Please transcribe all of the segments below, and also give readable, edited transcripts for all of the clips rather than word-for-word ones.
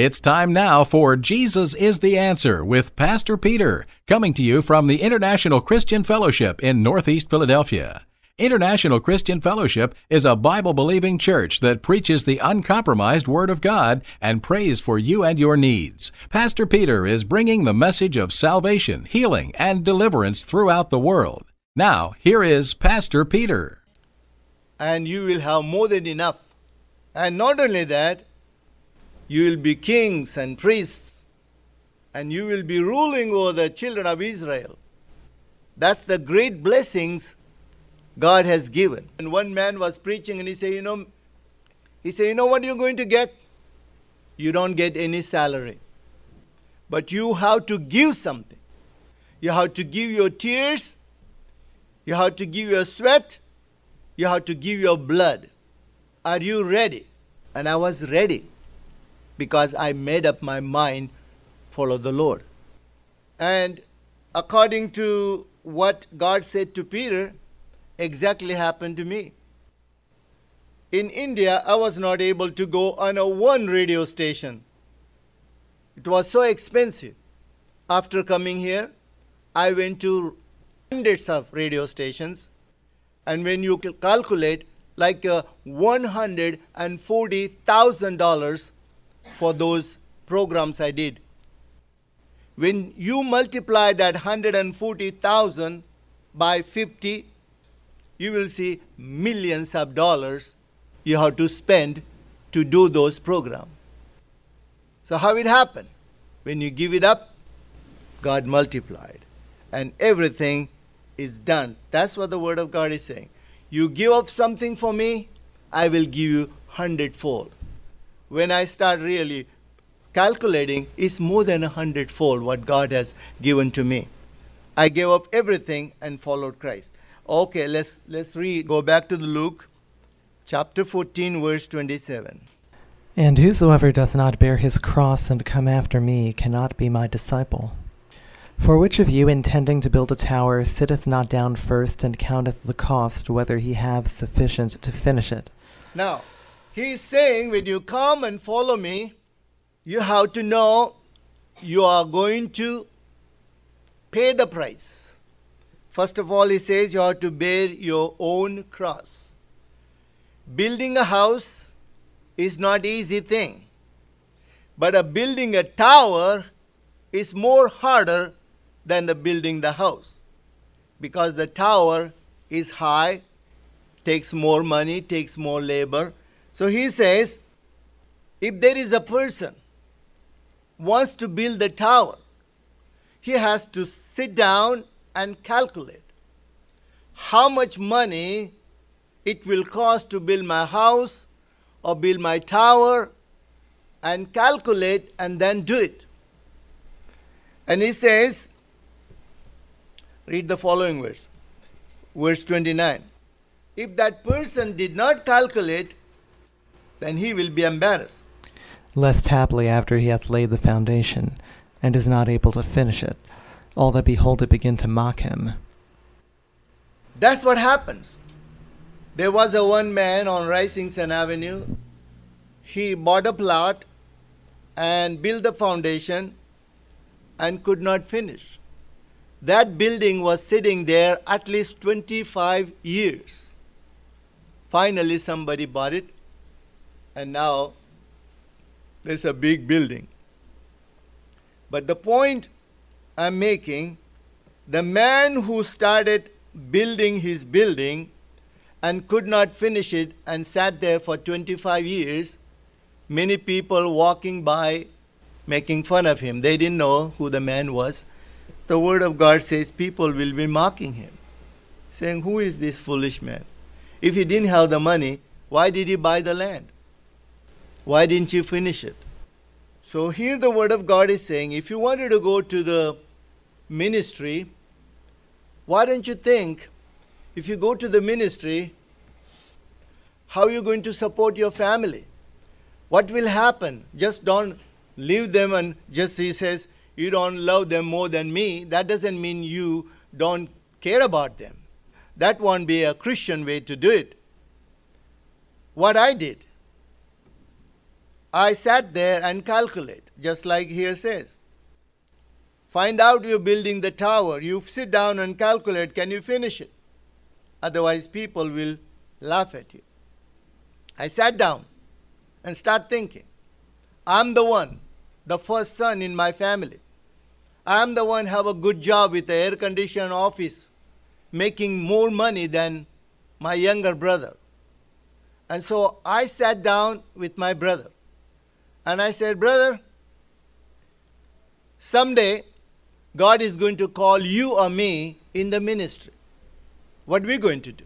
It's time now for Jesus is the Answer with Pastor Peter, coming to you from the International Christian Fellowship in Northeast Philadelphia. International Christian Fellowship is a Bible-believing church that preaches the uncompromised Word of God and prays for you and your needs. Pastor Peter is bringing the message of salvation, healing, and deliverance throughout the world. Now, here is Pastor Peter. And you will have more than enough. And not only that, you will be kings and priests, and you will be ruling over the children of Israel. That's the great blessings God has given. And one man was preaching and he said, you know what you're going to get? You don't get any salary. But you have to give something. You have to give your tears. You have to give your sweat. You have to give your blood. Are you ready? And I was ready because I made up my mind, follow the Lord. And according to what God said to Peter, exactly happened to me. In India, I was not able to go on one radio station. It was so expensive. After coming here, I went to hundreds of radio stations. And when you calculate, like $140,000 for those programs I did. When you multiply that 140,000 by 50, you will see millions of dollars you have to spend to do those programs. So how it happened? When you give it up, God multiplied. And everything is done. That's what the Word of God is saying. You give up something for me, I will give you 100-fold. When I start really calculating, it's more than 100-fold what God has given to me. I gave up everything and followed Christ. Okay, let's read. Go back to Luke, chapter 14, verse 27. And whosoever doth not bear his cross and come after me cannot be my disciple. For which of you, intending to build a tower, sitteth not down first and counteth the cost, whether he have sufficient to finish it? Now, he is saying, when you come and follow me, you have to know you are going to pay the price. First of all, he says you have to bear your own cross. Building a house is not an easy thing. But building a tower is more harder than building the house. Because the tower is high, takes more money, takes more labor. So he says, if there is a person wants to build a tower, he has to sit down and calculate how much money it will cost to build my house or build my tower, and calculate and then do it. And he says, read the following verse, verse 29. If that person did not calculate, then he will be embarrassed. Lest haply after he hath laid the foundation, and is not able to finish it, all that behold it begin to mock him. That's what happens. There was one man on Rising Sun Avenue. He bought a plot and built the foundation and could not finish. That building was sitting there at least 25 years. Finally, somebody bought it, and now there's a big building. But the point I'm making, the man who started building his building and could not finish it and sat there for 25 years, many people walking by making fun of him. They didn't know who the man was. The Word of God says people will be mocking him, saying, who is this foolish man? If he didn't have the money, why did he buy the land? Why didn't you finish it? So here the Word of God is saying, if you wanted to go to the ministry, why don't you think, if you go to the ministry, how are you going to support your family? What will happen? Just don't leave them and just, he says, you don't love them more than me. That doesn't mean you don't care about them. That won't be a Christian way to do it. What I did, I sat there and calculate, just like here says. Find out you're building the tower. You sit down and calculate, can you finish it? Otherwise, people will laugh at you. I sat down and start thinking. I'm the one, the first son in my family. I'm the one have a good job with the air-conditioned office, making more money than my younger brother. And so I sat down with my brother. And I said, brother, someday God is going to call you or me in the ministry. What are we going to do?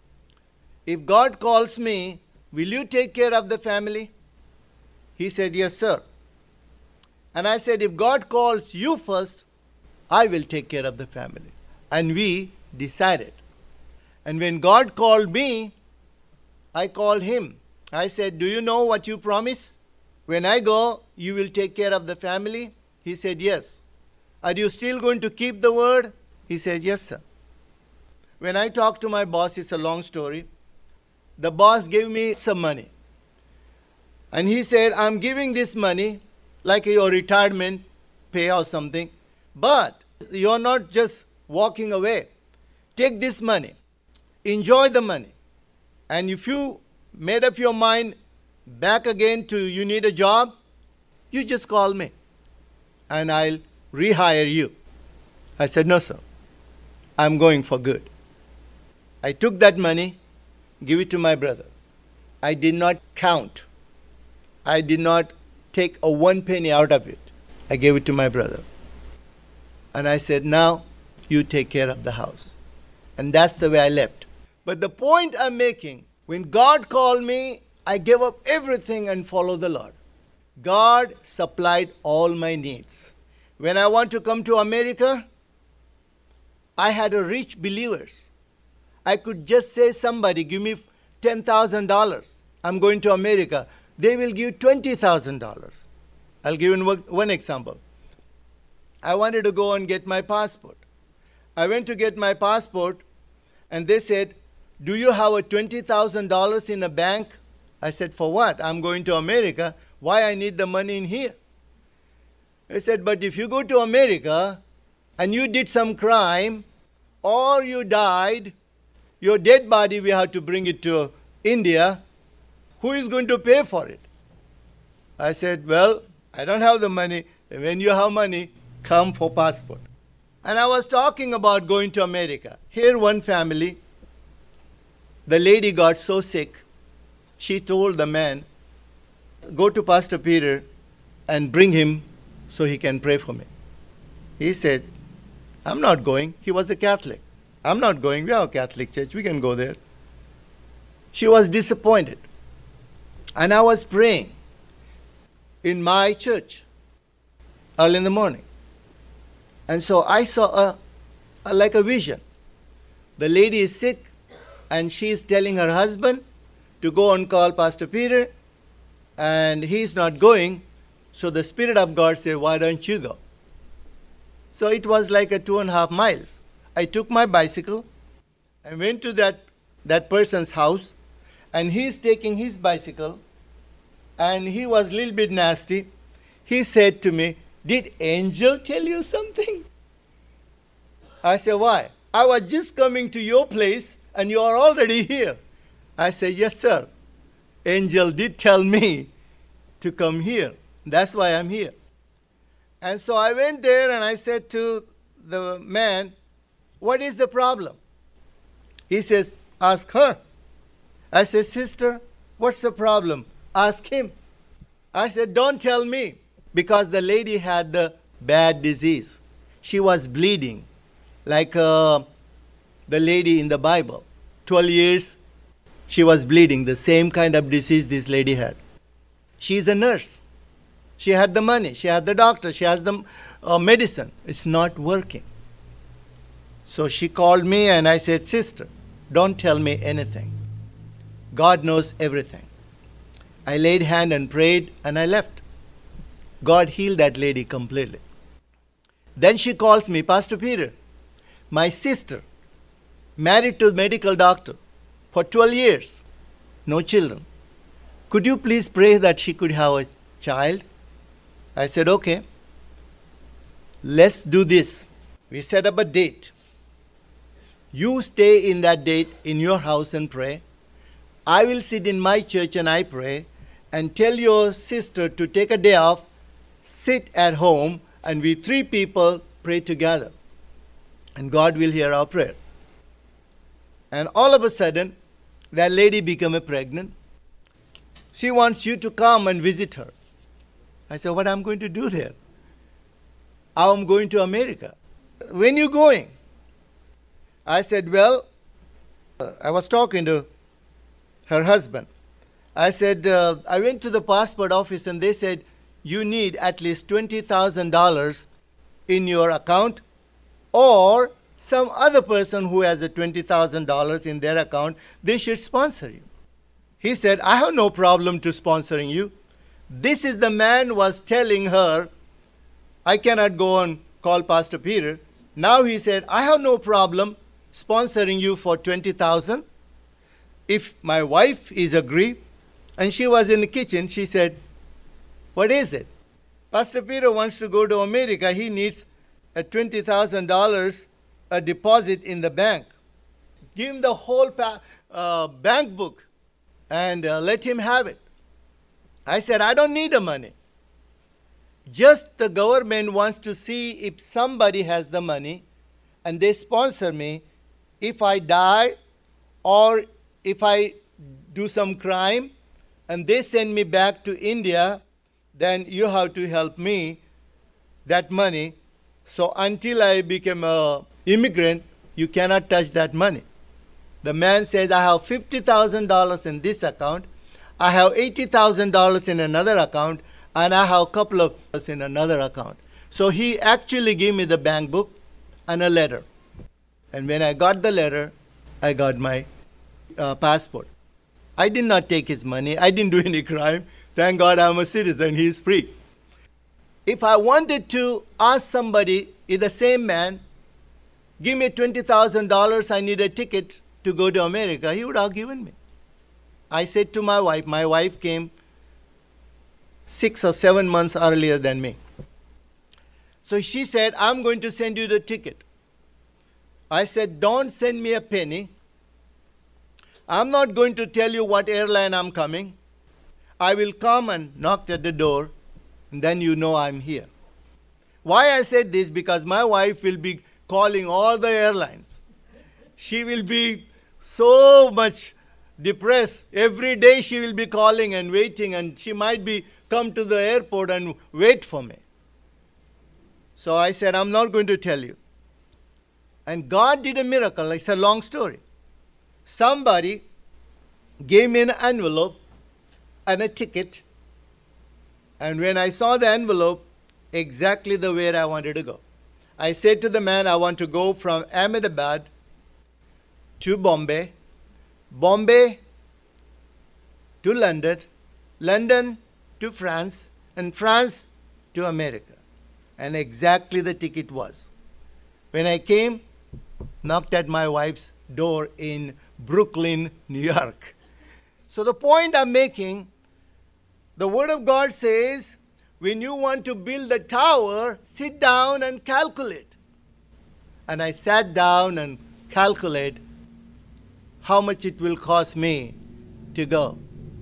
If God calls me, will you take care of the family? He said, yes, sir. And I said, if God calls you first, I will take care of the family. And we decided. And when God called me, I called him. I said, do you know what you promised? When I go, you will take care of the family? He said, yes. Are you still going to keep the word? He said, yes, sir. When I talked to my boss, it's a long story. The boss gave me some money. And he said, I'm giving this money like your retirement pay or something. But you're not just walking away. Take this money. Enjoy the money. And if you made up your mind back again to you need a job, you just call me. And I'll rehire you. I said, no, sir. I'm going for good. I took that money, give it to my brother. I did not count. I did not take a 1 penny out of it. I gave it to my brother. And I said, now you take care of the house. And that's the way I left. But the point I'm making, when God called me, I gave up everything and followed the Lord. God supplied all my needs. When I want to come to America, I had a rich believers. I could just say somebody, give me $10,000. I'm going to America. They will give $20,000. I'll give you one example. I wanted to go and get my passport. I went to get my passport, and they said, do you have a $20,000 in a bank? I said, for what? I'm going to America. Why I need the money in here? They said, but if you go to America and you did some crime or you died, your dead body, we have to bring it to India. Who is going to pay for it? I said, well, I don't have the money. When you have money, come for passport. And I was talking about going to America. Here one family, the lady got so sick, she told the man, go to Pastor Peter and bring him so he can pray for me. He said, I'm not going. He was a Catholic. I'm not going. We have a Catholic church. We can go there. She was disappointed. And I was praying in my church early in the morning. And so I saw like a vision. The lady is sick and she is telling her husband to go and call Pastor Peter, and he's not going. So the Spirit of God said, why don't you go? So it was like a 2.5 miles. I took my bicycle and went to that person's house, and he's taking his bicycle, and he was a little bit nasty. He said to me, did Angel tell you something? I said, why? I was just coming to your place and you are already here. I said, yes, sir. Angel did tell me to come here. That's why I'm here. And so I went there and I said to the man, what is the problem? He says, ask her. I said, sister, what's the problem? Ask him. I said, don't tell me, because the lady had the bad disease. She was bleeding like the lady in the Bible. 12 years she was bleeding, the same kind of disease this lady had. She's a nurse. She had the money. She had the doctor. She has the medicine. It's not working. So she called me and I said, sister, don't tell me anything. God knows everything. I laid hand and prayed and I left. God healed that lady completely. Then she calls me, Pastor Peter, my sister, married to a medical doctor for 12 years, no children. could you please pray that she could have a child? I said, okay. Let's do this. We set up a date. You stay in that date in your house and pray. I will sit in my church and I pray, and tell your sister to take a day off, sit at home, and we 3 people pray together. And God will hear our prayer. And all of a sudden, that lady became pregnant. She wants you to come and visit her. I said, what am I going to do there? I'm going to America. When are you going? I said, well, I was talking to her husband. I said, I went to the passport office and they said, you need at least $20,000 in your account, or some other person who has a $20,000 in their account, they should sponsor you. He said, I have no problem to sponsoring you. This is the man was telling her, I cannot go and call Pastor Peter. Now he said, I have no problem sponsoring you for $20,000 if my wife is agree. And she was in the kitchen. She said, what is it? Pastor Peter wants to go to America. He needs a $20,000 a deposit in the bank. Give him the whole bank book and let him have it. I said, I don't need the money. Just the government wants to see if somebody has the money and they sponsor me. If I die or if I do some crime and they send me back to India, then you have to help me that money. So until I became an immigrant, you cannot touch that money. The man says, I have $50,000 in this account, I have $80,000 in another account, and I have a couple of in another account. So he actually gave me the bank book and a letter. And when I got the letter, I got my passport. I did not take his money. I didn't do any crime. Thank God I'm a citizen. He is free. If I wanted to ask somebody, is the same man, give me $20,000, I need a ticket to go to America, he would have given me. I said to my wife came 6 or 7 months earlier than me. So she said, I'm going to send you the ticket. I said, don't send me a penny. I'm not going to tell you what airline I'm coming. I will come and knock at the door, and then you know I'm here. Why I said this? Because my wife will be calling all the airlines. She will be so much depressed. Every day she will be calling and waiting, and she might be come to the airport and wait for me. So I said, I'm not going to tell you. And God did a miracle. It's a long story. Somebody gave me an envelope and a ticket. And when I saw the envelope, exactly the way I wanted to go. I said to the man, I want to go from Ahmedabad to Bombay, Bombay to London, London to France, and France to America. And exactly the ticket was. When I came, knocked at my wife's door in Brooklyn, New York. So the point I'm making, the Word of God says, when you want to build the tower, sit down and calculate. And I sat down and calculated how much it will cost me to go.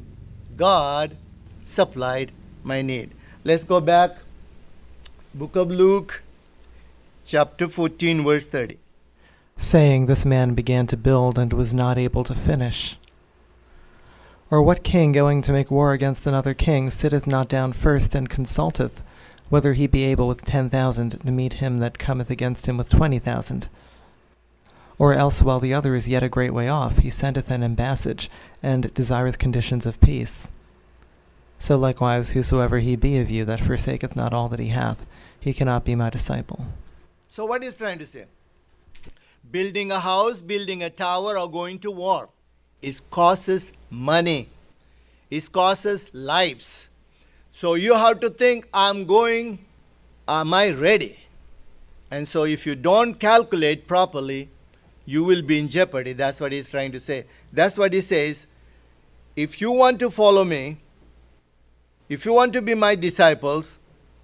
God supplied my need. Let's go back. Book of Luke, chapter 14, verse 30. Saying, this man began to build and was not able to finish. Or what king going to make war against another king sitteth not down first and consulteth whether he be able with 10,000 to meet him that cometh against him with 20,000? Or else while the other is yet a great way off, he sendeth an ambassage, and desireth conditions of peace. So likewise, whosoever he be of you that forsaketh not all that he hath, he cannot be my disciple. So what is trying to say? Building a house, building a tower, or going to war, it costs money. It costs lives. So you have to think, I'm going, am I ready? And so if you don't calculate properly, you will be in jeopardy. That's what he's trying to say. That's what he says. if you want to follow me, if you want to be my disciples,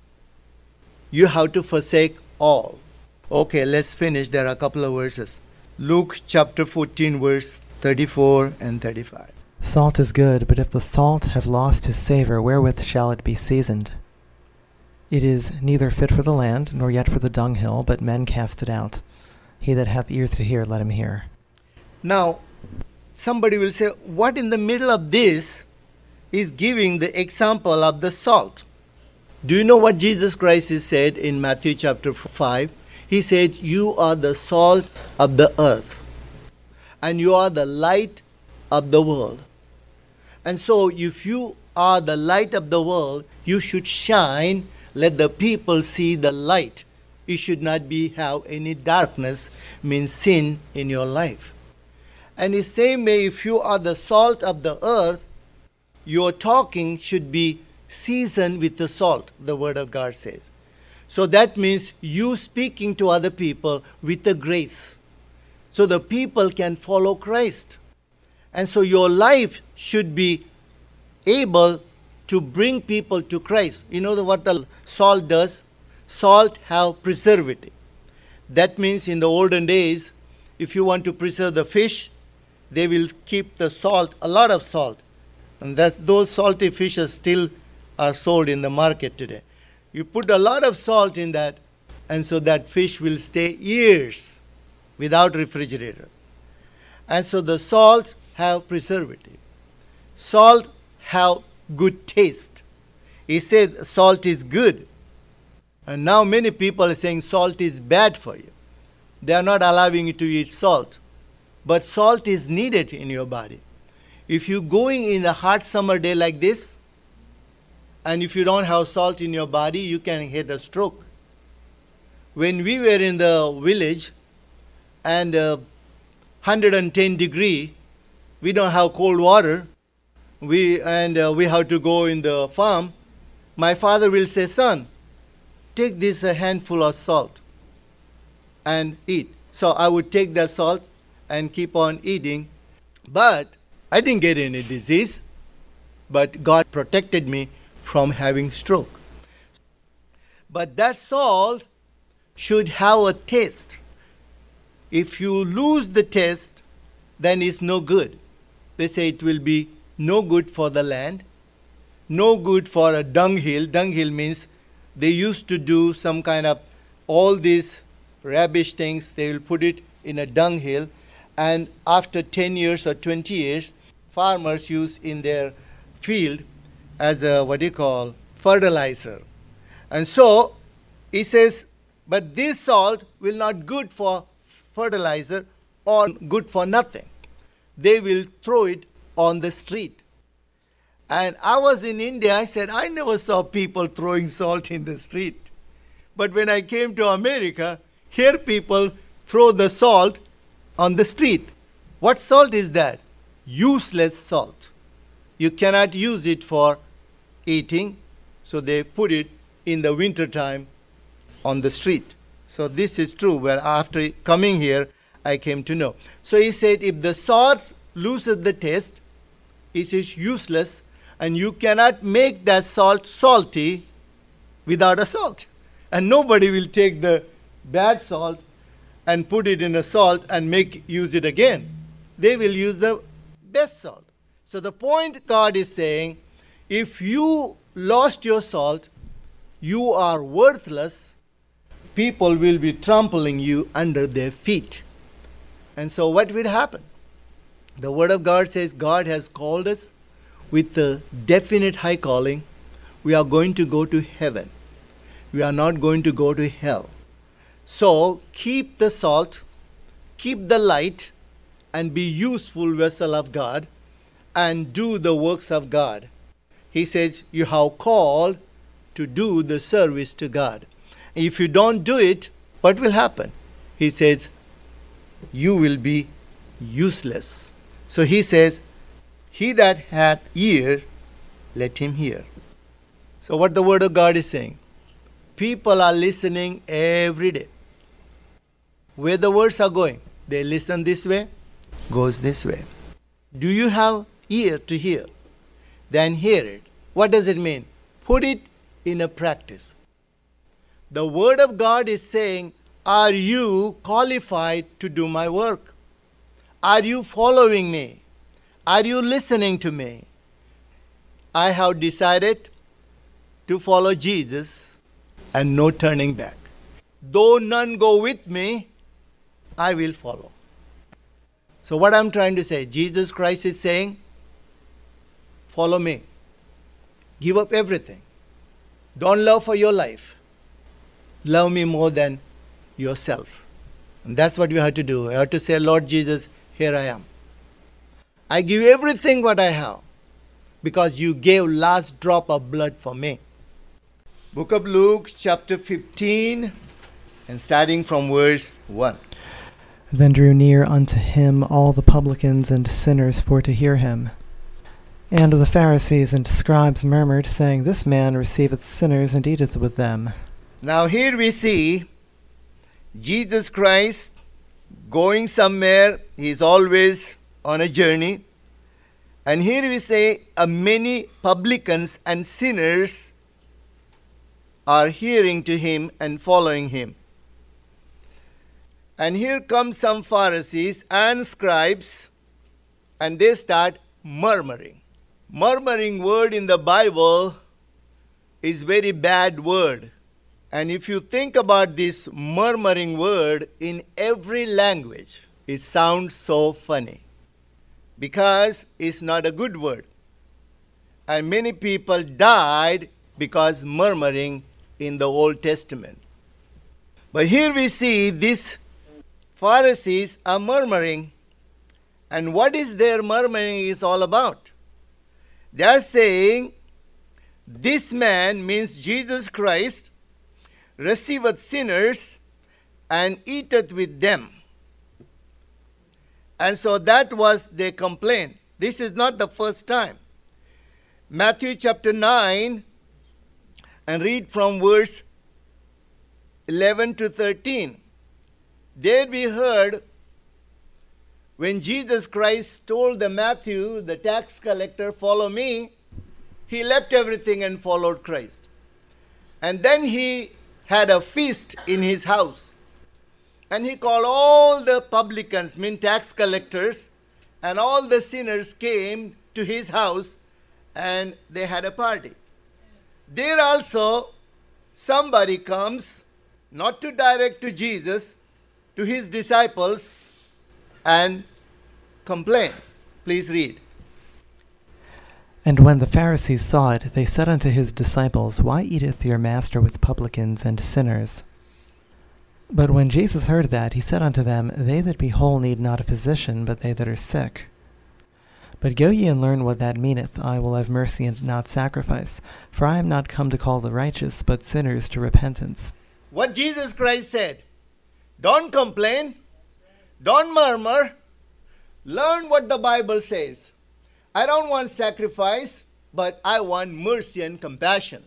you have to forsake all. Okay, let's finish. There are a couple of verses. Luke chapter 14, verse 34 and 35. Salt is good, but if the salt have lost his savour, wherewith shall it be seasoned? It is neither fit for the land, nor yet for the dunghill, but men cast it out. He that hath ears to hear, let him hear. Now, somebody will say, what in the middle of this is giving the example of the salt? Do you know what Jesus Christ has said in Matthew chapter 5? He said, you are the salt of the earth, and you are the light of the world. And so, if you are the light of the world, you should shine. Let the people see the light. You should not have any darkness, means sin in your life. And the same way, if you are the salt of the earth, your talking should be seasoned with the salt, the Word of God says. So that means you speaking to other people with the grace, so the people can follow Christ. And so your life should be able to bring people to Christ. You know what the salt does? Salt have preservative. That means in the olden days, if you want to preserve the fish, they will keep the salt, a lot of salt. And those salty fishes still are sold in the market today. You put a lot of salt in that, and so that fish will stay years without refrigerator. And so the salts have preservative. Salt have good taste. He said salt is good. And now many people are saying salt is bad for you. They are not allowing you to eat salt. But salt is needed in your body. If you're going in a hot summer day like this, and if you don't have salt in your body, you can get a stroke. When we were in the village and 110 degree, we don't have cold water, we have to go in the farm, my father will say, son, take this a handful of salt and eat. So I would take that salt and keep on eating. But I didn't get any disease, but God protected me from having stroke. But that salt should have a taste. If you lose the taste, then it's no good. They say it will be no good for the land, no good for a dunghill. Dunghill means they used to do some kind of all these rubbish things, they will put it in a dunghill, and after 10 years or 20 years, farmers use in their field as a fertilizer. And so he says, but this salt will not good for fertilizer or good for nothing. They will throw it on the street. And I was in India, I said, I never saw people throwing salt in the street. But when I came to America, here people throw the salt on the street. What salt is that? Useless salt. You cannot use it for eating, so they put it in the winter time on the street. So this is true, where after coming here, I came to know. So he said, if the salt loses the taste, it is useless, and you cannot make that salt salty without a salt. And nobody will take the bad salt and put it in a salt and use it again. They will use the best salt. So the point God is saying, if you lost your salt, you are worthless. People will be trampling you under their feet. And so what will happen? The Word of God says God has called us with a definite high calling. We are going to go to heaven. We are not going to go to hell. So keep the salt, keep the light, and be useful vessel of God, and do the works of God. He says you have called to do the service to God. If you don't do it, what will happen? He says you will be useless. So he says, he that hath ears, let him hear. So what the Word of God is saying, people are listening every day. Where the words are going, they listen this way, goes this way. Do you have ear to hear than hear it. What does it mean? Put it in a practice. The Word of God is saying, are you qualified to do my work? Are you following me? Are you listening to me? I have decided to follow Jesus and no turning back. Though none go with me, I will follow. So what I'm trying to say, Jesus Christ is saying, follow me. Give up everything. Don't love for your life. Love me more than yourself. And that's what you have to do. You have to say, Lord Jesus, here I am. I give everything what I have because you gave last drop of blood for me. Book of Luke, chapter 15, and starting from verse 1. Then drew near unto him all the publicans and sinners for to hear him. And the Pharisees and scribes murmured, saying, This man receiveth sinners and eateth with them. Now here we see Jesus Christ going somewhere. He is always on a journey. And here we say, many publicans and sinners are hearing to him and following him. And here come some Pharisees and scribes, and they start murmuring. Murmuring word in the Bible is very bad word. And if you think about this murmuring word in every language, it sounds so funny because it's not a good word. And many people died because murmuring in the Old Testament. But here we see these Pharisees are murmuring. And what is their murmuring is all about? They are saying, this man, means Jesus Christ, receiveth sinners and eateth with them. And so that was their complaint. This is not the first time. Matthew chapter 9, and read from verse 11 to 13. There we heard when Jesus Christ told the Matthew, the tax collector, follow me, he left everything and followed Christ. And then he had a feast in his house. And he called all the publicans, mean tax collectors, and all the sinners came to his house and they had a party. There also somebody comes, not to direct to Jesus, to his disciples, and complain. Please read. And when the Pharisees saw it, they said unto his disciples, Why eateth your master with publicans and sinners? But when Jesus heard that, he said unto them, They that be whole need not a physician, but they that are sick. But go ye and learn what that meaneth, I will have mercy and not sacrifice. For I am not come to call the righteous, but sinners to repentance. What Jesus Christ said, don't complain, don't murmur, learn what the Bible says. I don't want sacrifice, but I want mercy and compassion.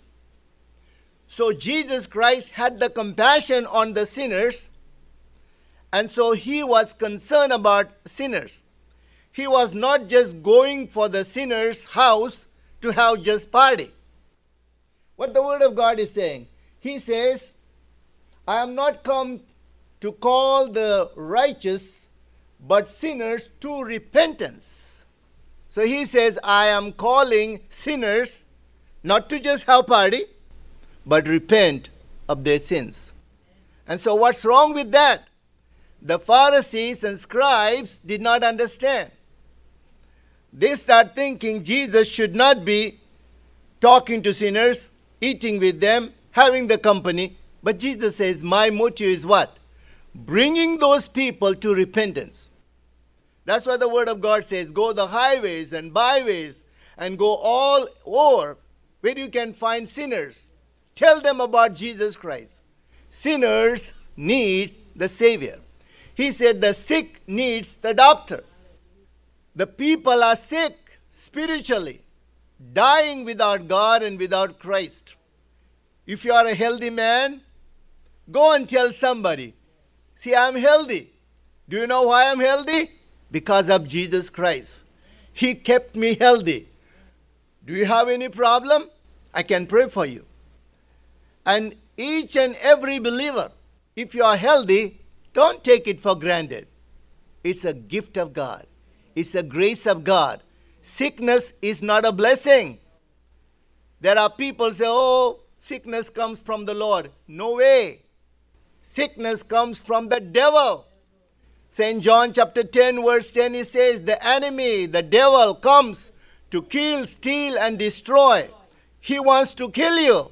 So Jesus Christ had the compassion on the sinners, and so he was concerned about sinners. He was not just going for the sinner's house to have just party. What the Word of God is saying, he says, I am not come to call the righteous, but sinners to repentance. So he says, I am calling sinners not to just have party, but repent of their sins. And so what's wrong with that? The Pharisees and scribes did not understand. They start thinking Jesus should not be talking to sinners, eating with them, having the company. But Jesus says, my motive is what? Bringing those people to repentance. That's what the Word of God says. Go the highways and byways and go all over where you can find sinners. Tell them about Jesus Christ. Sinners needs the Savior. He said the sick needs the doctor. The people are sick spiritually, dying without God and without Christ. If you are a healthy man, go and tell somebody, see, I'm healthy. Do you know why I'm healthy? Because of Jesus Christ. He kept me healthy. Do you have any problem? I can pray for you. And each and every believer, if you are healthy, don't take it for granted. It's a gift of God. It's a grace of God. Sickness is not a blessing. There are people say, oh, sickness comes from the Lord. No way. Sickness comes from the devil. St. John chapter 10 verse 10, he says, the enemy, the devil, comes to kill, steal, and destroy. He wants to kill you.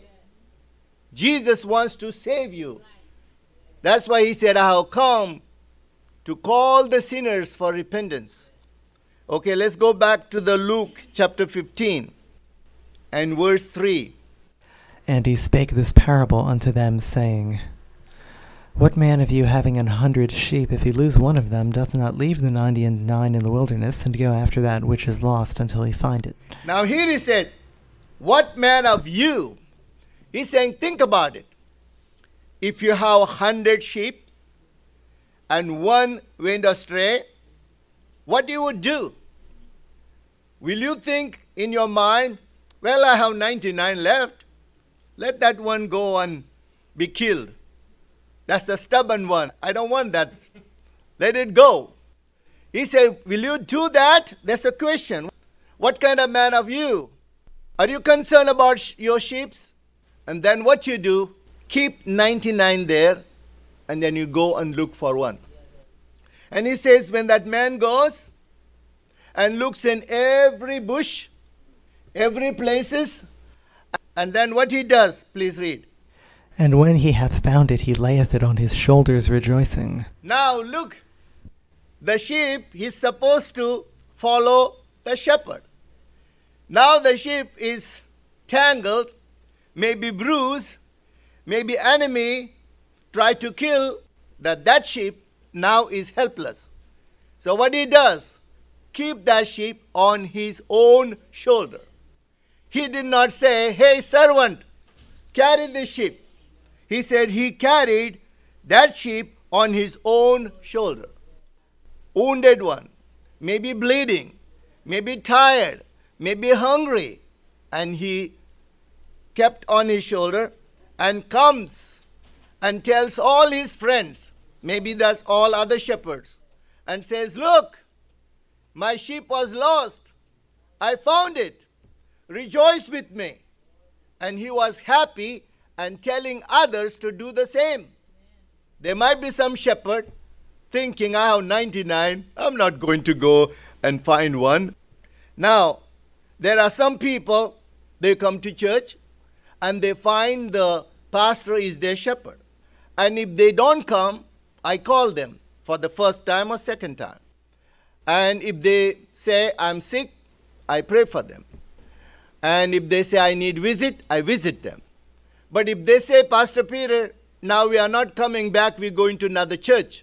Jesus wants to save you. That's why he said, I have come to call the sinners for repentance. Okay, let's go back to the Luke chapter 15 and verse 3. And he spake this parable unto them, saying, What man of you having 100 sheep, if he lose one of them, doth not leave the 99 in the wilderness, and go after that which is lost until he find it? Now here he said, what man of you? He's saying, think about it. If you have 100 sheep and one went astray, what you would do? Will you think in your mind, well, I have 99 left. Let that one go and be killed. That's a stubborn one. I don't want that. Let it go. He said, will you do that? That's a question. What kind of man are you? Are you concerned about your sheep? And then what you do, keep 99 there, and then you go and look for one. And he says, when that man goes and looks in every bush, every places, and then what he does, please read. And when he hath found it, he layeth it on his shoulders, rejoicing. Now look, the sheep, he's supposed to follow the shepherd. Now the sheep is tangled, maybe bruised, maybe enemy tried to kill that sheep, now is helpless. So what he does, keep that sheep on his own shoulder. He did not say, hey servant, carry the sheep. He said he carried that sheep on his own shoulder. Wounded one, maybe bleeding, maybe tired, maybe hungry, and he kept on his shoulder and comes and tells all his friends, maybe that's all other shepherds, and says, look, my sheep was lost. I found it. Rejoice with me. And he was happy and telling others to do the same. There might be some shepherd thinking, I have 99, I'm not going to go and find one. Now, there are some people, they come to church and they find the pastor is their shepherd. And if they don't come, I call them for the first time or second time. And if they say, I'm sick, I pray for them. And if they say, I need visit, I visit them. But if they say, Pastor Peter, now we are not coming back, we're going to another church,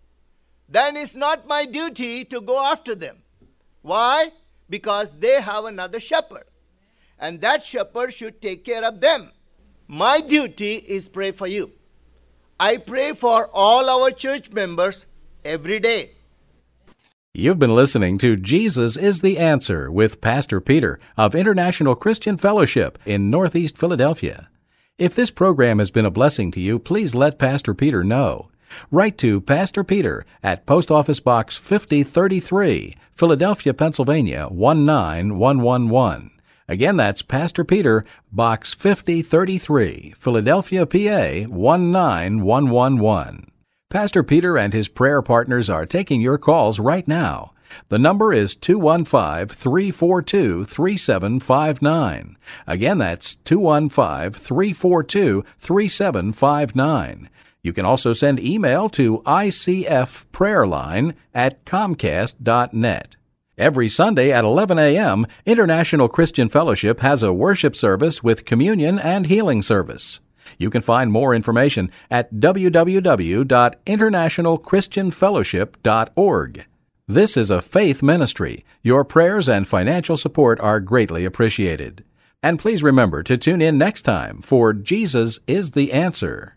then it's not my duty to go after them. Why? Because they have another shepherd. And that shepherd should take care of them. My duty is pray for you. I pray for all our church members every day. You've been listening to Jesus is the Answer with Pastor Peter of International Christian Fellowship in Northeast Philadelphia. If this program has been a blessing to you, please let Pastor Peter know. Write to Pastor Peter at Post Office Box 5033, Philadelphia, Pennsylvania 19111. Again, that's Pastor Peter, Box 5033, Philadelphia, PA 19111. Pastor Peter and his prayer partners are taking your calls right now. The number is 215-342-3759. Again, that's 215-342-3759. You can also send email to icfprayerline@comcast.net. Every Sunday at 11 a.m., International Christian Fellowship has a worship service with communion and healing service. You can find more information at www.internationalchristianfellowship.org. This is a faith ministry. Your prayers and financial support are greatly appreciated. And please remember to tune in next time for Jesus is the Answer.